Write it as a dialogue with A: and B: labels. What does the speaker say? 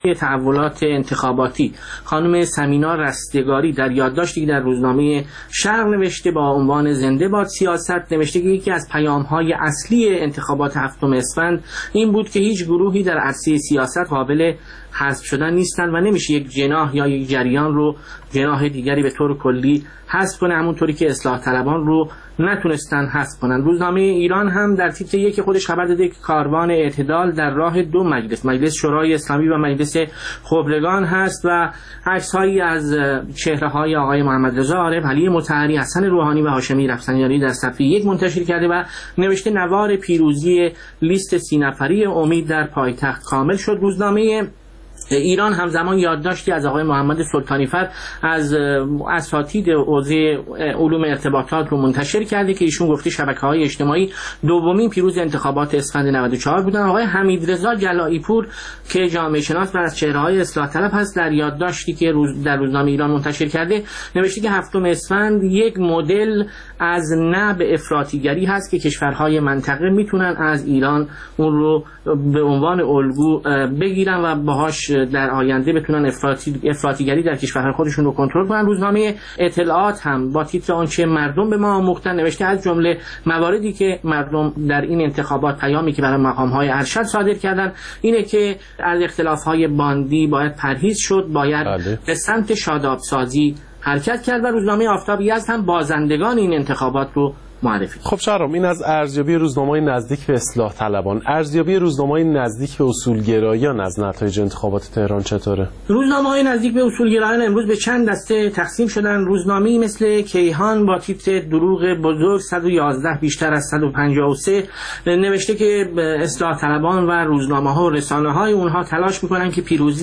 A: تحولات انتخاباتی خانم سمینا رستگاری در یادداشتی که در روزنامه شرق نوشته با عنوان زنده باد سیاست، نوشته که یکی از پیام‌های اصلی انتخابات 7 اسفند این بود که هیچ گروهی در عرصه سیاست قابل حذف شدن نیستند و نمیشه یک جناح یا یک جریان رو جناح دیگری به طور کلی حذف کنه، همونطوری که اصلاح طلبان رو نتونستن حذف کنن. روزنامه ایران هم در تیتر یک خودش خبر داده که کاروان اعتدال در راه دو مجلس شورای اسلامی و مجلس خبرگان هست و عکس‌هایی از چهره‌های آقای محمد رضا عارف، علی مطهری، حسن روحانی و هاشمی رفسنجانی در صفحه 1 منتشر کرده و نوشته نوار پیروزی لیست 30 نفری امید در پایتخت کامل شد. روزنامه ایران همزمان یادداشتی از آقای محمد سلطانی‌فر از اساتید حوزه علوم ارتباطات رو منتشر کرده که ایشون گفته شبکه‌های اجتماعی دومین پیروز انتخابات اسفند 94 بودن. آقای حمیدرضا جلایی‌پور که جامعه شناس و از چهره‌های اصلاح طلب هست در یادداشتی که در روزنامه ایران منتشر کرده نوشته که 7 اسفند یک مدل از نب افراطیگری هست که کشورهای منطقه میتونن از ایران اون رو به عنوان الگو بگیرن و باهاش در آینده بتونن افراطیگری در کشورهای خودشون رو کنترل کنن. روزنامه اطلاعات هم با تیتر آنچه مردم به ما آموختن نوشته از جمله مواردی که مردم در این انتخابات پیامی که برای مقام‌های ارشد صادر کردن اینه که از اختلاف‌های باندی باید پرهیز شد، باید به سمت شادابسازی حرکت کرد و روزنامه آفتاب یزد هم بازندگان این انتخابات رو معرفی.
B: خب شهرام، این از ارزیابی روزنامه‌های نزدیک به اصلاح طلبان. ارزیابی روزنامه‌های نزدیک به اصولگرایان از نتایج انتخابات تهران چطوره؟
A: روزنامه‌های نزدیک به اصولگرایان امروز به چند دسته تقسیم شدن. روزنامه‌ای مثل کیهان با تیتر دروغ بزرگ 111 بیشتر از 153 نوشته که اصلاح طلبان و روزنامه‌ها و رسانه‌های اونها تلاش می‌کنن که پیروزی